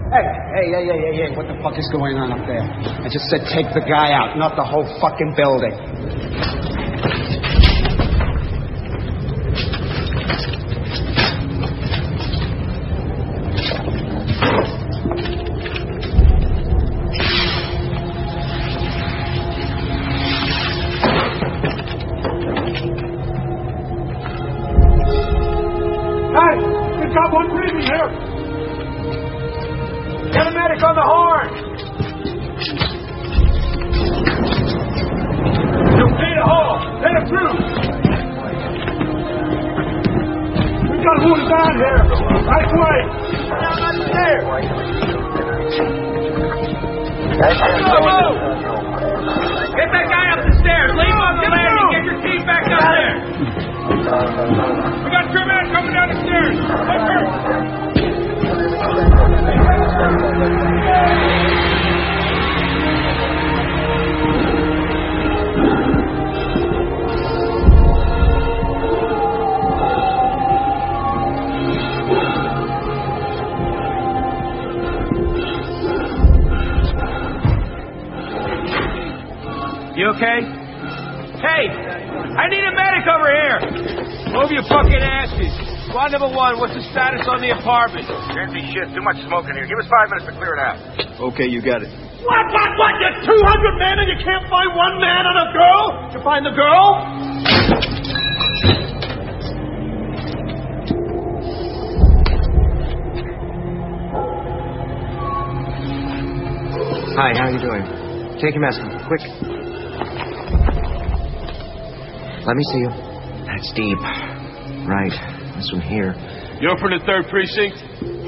Hey, what the fuck is going on up there? I just said take the guy out, not the whole fucking building. Hey, we've got one breathing here. Get a medic on the horn! You'll pay the hall! Let him through! We've got to move him down here! Right away! Down on the stairs! Go! Get that guy up the stairs! Leave him on the landing! Get your team back up there! We got two men coming down the stairs! Over! You okay? Hey! I need a medic over here! Move your fucking asses! Squad number 1, what's the status on the apartment? Can't be shit. Too much smoke in here. Give us 5 minutes to clear it out. Okay, you got it. What? You're 200 men and you can't find one man and a girl? Did you find the girl? Hi, how you doing? Take your mask off, quick. Let me see you. That's deep. Right. This one here. You're from the 3rd Precinct?